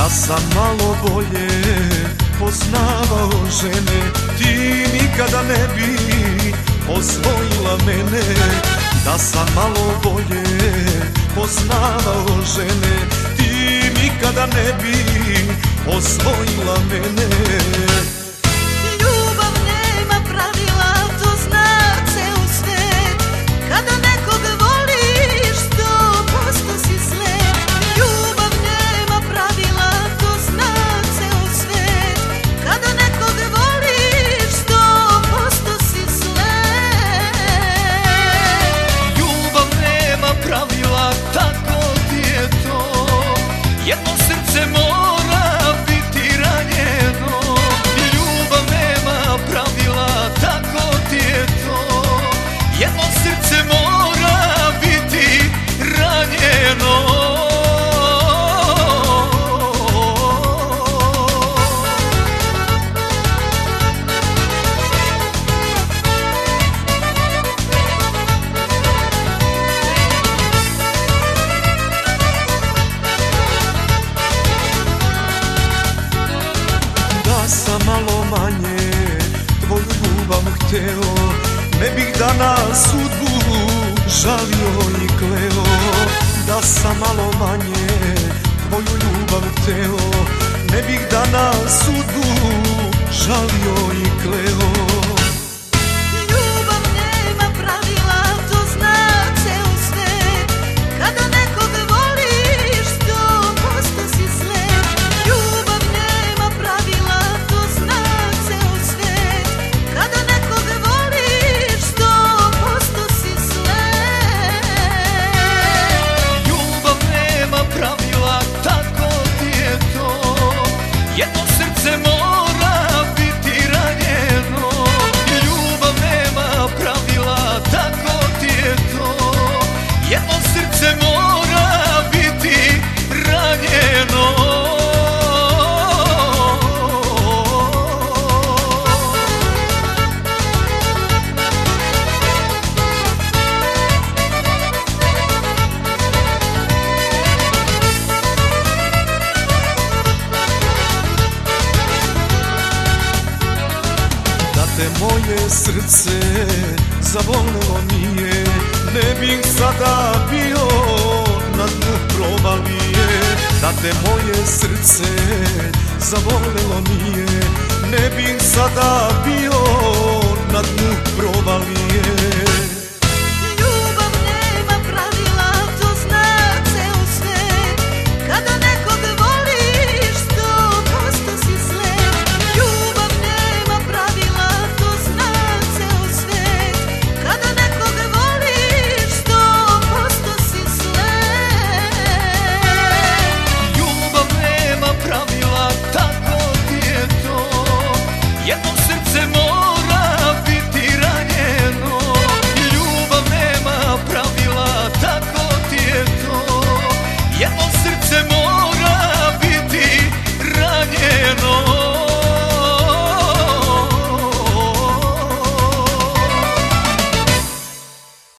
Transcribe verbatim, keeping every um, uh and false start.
Da sam malo bolje poznavao žene, ti nikada ne bi osvojila mene. Da sam malo bolje poznavao žene, ti nikada ne bi osvojila mene. Ljubav nema pravila, to zna ceo svet. Kada nekog voliš, sto posto si slep. Ljubav nema pravila, to zna ceo svet. Kada nekog voliš, sto posto si slep. Ljubav nema pravila, tako ti je to. Jedno srce mora biti ranjeno. Ljubav nema pravila, tako ti je to. Jedno srce mora biti ranjeno. Da sam malo manje tvoju ljubav hteo, ne bih danas sudbu žalio i kleo. Da sam malo manje tvoju ljubav hteo, ne bih danas sudbu žalio i kleo. Ljubav nema pravila, to zna ceo svet. Kada nekog voliš, sto posto si slep. Ljubav nema pravila, to zna ceo svet. Kada nekog voliš, sto posto si slep. Ljubav nema pravila, tako ti je to. Jedno srce mora biti ranjeno. Ljubav nema pravila, tako ti je to. Jedno srce mora biti ranjeno. Da te moje srce zavolelo nije, ne bih sada bio na dnu provalije. Da te moje srce zavolelo nije, ne bih sada bio na dnu provalije.